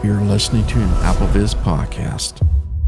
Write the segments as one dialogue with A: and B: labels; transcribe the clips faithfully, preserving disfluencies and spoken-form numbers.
A: You're listening to an AppleVis podcast.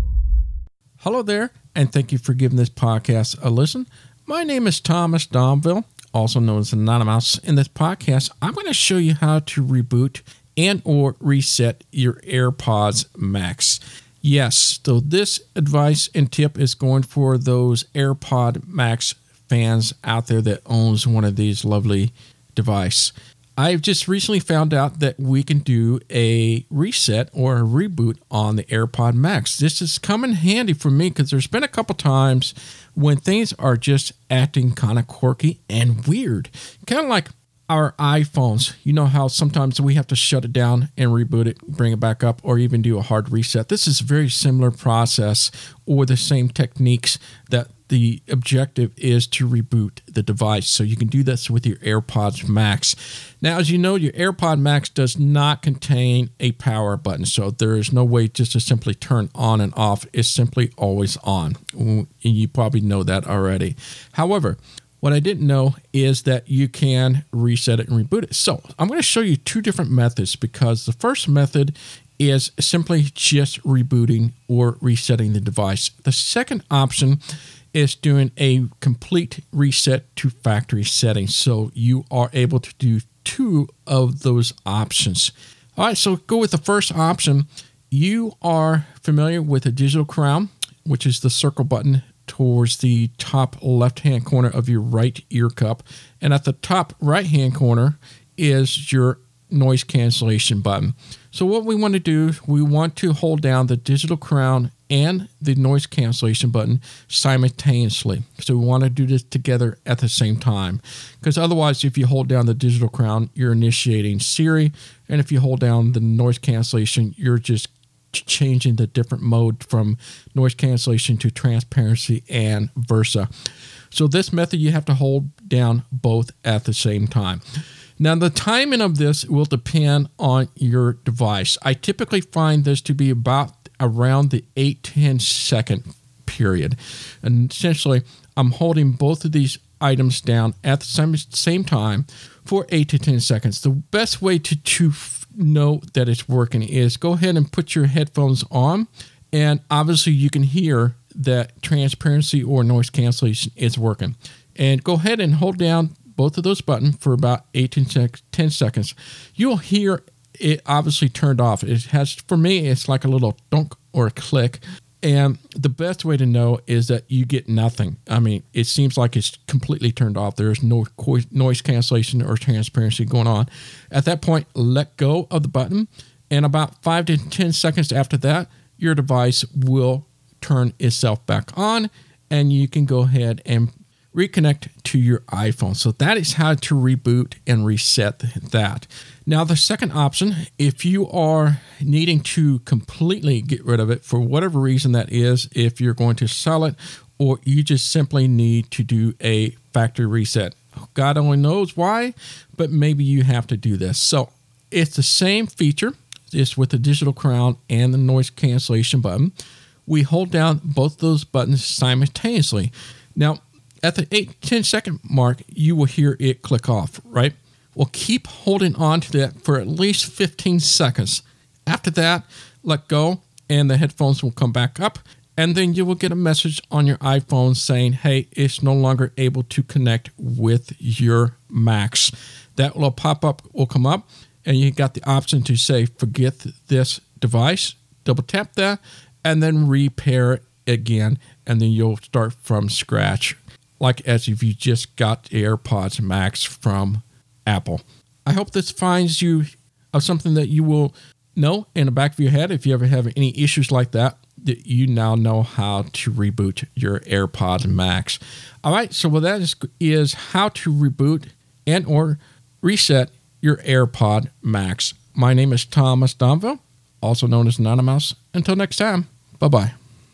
A: Hello there, and thank you for giving this podcast a listen. My name is Thomas Domville, also known as Anonymous. In this podcast, I'm going to show you how to reboot and or reset your AirPods Max. Yes, so this advice and tip is going for those AirPod Max fans out there that owns one of these lovely devices. I've just recently found out that we can do a reset or a reboot on the AirPod Max. This has come in handy for me because there's been a couple times when things are just acting kind of quirky and weird. Kind of like our iPhones. You know how sometimes we have to shut it down and reboot it, bring it back up, or even do a hard reset. This is a very similar process or the same techniques that the objective is to reboot the device. So you can do this with your AirPods Max. Now, as you know, your AirPod Max does not contain a power button. So there is no way just to simply turn on and off. It's simply always on. And you probably know that already. However, what I didn't know is that you can reset it and reboot it. So I'm going to show you two different methods because the first method is simply just rebooting or resetting the device. The second option is doing a complete reset to factory settings. So you are able to do two of those options. All right, so go with the first option. You are familiar with the Digital Crown, which is the circle button towards the top left-hand corner of your right ear cup. And at the top right-hand corner is your noise cancellation button. So what we want to do, we want to hold down the Digital Crown and the noise cancellation button simultaneously. So we want to do this together at the same time. Because otherwise, if you hold down the Digital Crown, you're initiating Siri. And if you hold down the noise cancellation, you're just changing the different mode from noise cancellation to transparency and versa. So this method, you have to hold down both at the same time. Now, the timing of this will depend on your device. I typically find this to be about around the eight to ten second period. And essentially, I'm holding both of these items down at the same, same time for eight to ten seconds. The best way to, to know that it's working is go ahead and put your headphones on. And obviously, you can hear that transparency or noise cancellation is working. And go ahead and hold down both of those buttons for about eight to ten seconds. You'll hear it obviously turned off. It has, for me, it's like a little dunk or a click. And the best way to know is that you get nothing. I mean, it seems like it's completely turned off. There's no co- noise cancellation or transparency going on. At that point, let go of the button. And about five to ten seconds after that, your device will turn itself back on. And you can go ahead and reconnect to your iPhone. So that is how to reboot and reset that. Now, the second option, if you are needing to completely get rid of it for whatever reason that is, if you're going to sell it, or you just simply need to do a factory reset. God only knows why, but maybe you have to do this. So it's the same feature. It's with the Digital Crown and the noise cancellation button. We hold down both those buttons simultaneously. Now, at the eight to ten second mark, you will hear it click off, right? Well, keep holding on to that for at least fifteen seconds. After that, let go, and the headphones will come back up, and then you will get a message on your iPhone saying, hey, it's no longer able to connect with your Max. That little pop-up will come up, and you got the option to say, forget this device. Double tap that, and then repair it again, and then you'll start from scratch, like as if you just got the AirPods Max from Apple. I hope this finds you of something that you will know in the back of your head. If you ever have any issues like that, that you now know how to reboot your AirPods Max. All right, so what that is, is how to reboot and or reset your AirPod Max. My name is Thomas Domville, also known as Anonymous. Until next time, bye-bye.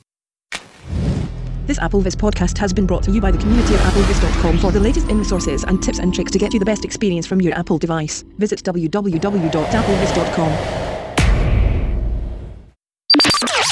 B: This AppleVis podcast has been brought to you by the community of applevis dot com. For the latest in resources and tips and tricks to get you the best experience from your Apple device, visit w w w dot applevis dot com.